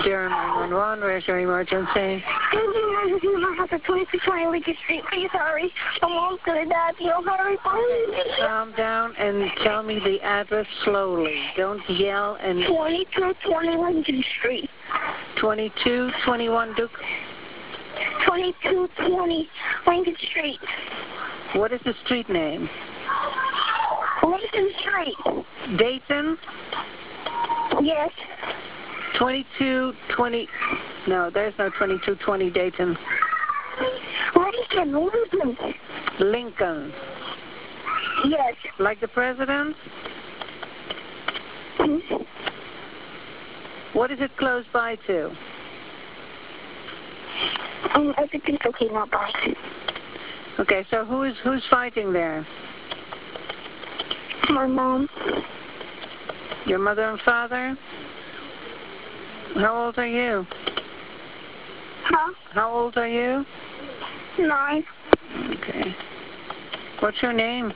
Durham 911, where's your emergency? My house at 2220 Lincoln Street. Please hurry. My mom's gonna die. Please hurry, please. Calm down and tell me the address slowly. Don't yell and... 2220 Lincoln Street. 2221 Duke? 2220 Lincoln Street. What is the street name? Lincoln Street. Dayton? Yes. 2220... No, there's no 2220 Dayton. Lincoln. Lincoln. Yes. Like the president? Hmm? What is it close by to? Everything's okay now, bye. Okay, so who's fighting there? My mom. Your mother and father? How old are you? Huh? How old are you? 9. Okay. What's your name?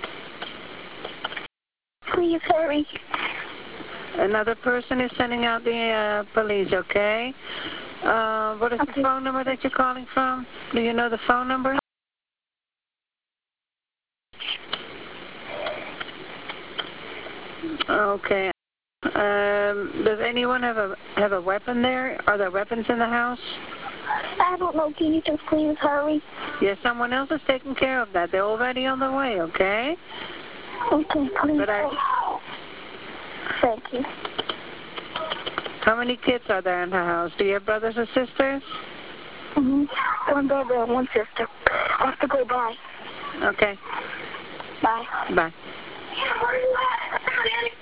Please hurry. Another person is sending out the police, okay? What is the phone number that you're calling from? Do you know the phone number? Okay. Does anyone have a weapon there? Are there weapons in the house? I don't know. Can you just please hurry? Yes, someone else is taking care of that. They're already on the way, okay? Okay, please. But Thank you. How many kids are there in the house? Do you have brothers or sisters? Mm-hmm. One brother and one sister. I have to go. Bye. Okay. Bye. Bye.